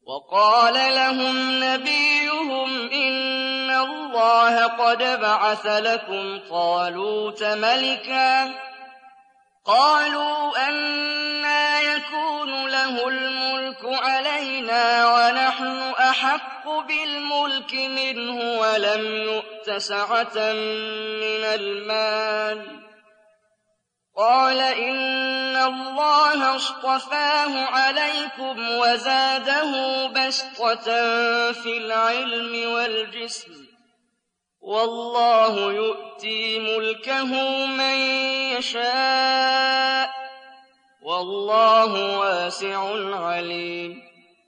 وقال لهم نبيهم إن الله قد بعث لكم طالوت ملكا. قالوا أنى يكون له الملك علينا ونحن أحق بالملك منه ولم يؤت سعة من المال. قال إن الله اصطفاه عليكم وزاده بسطة في العلم والجسم، والله يؤتي ملكه من يشاء، والله واسع عليم.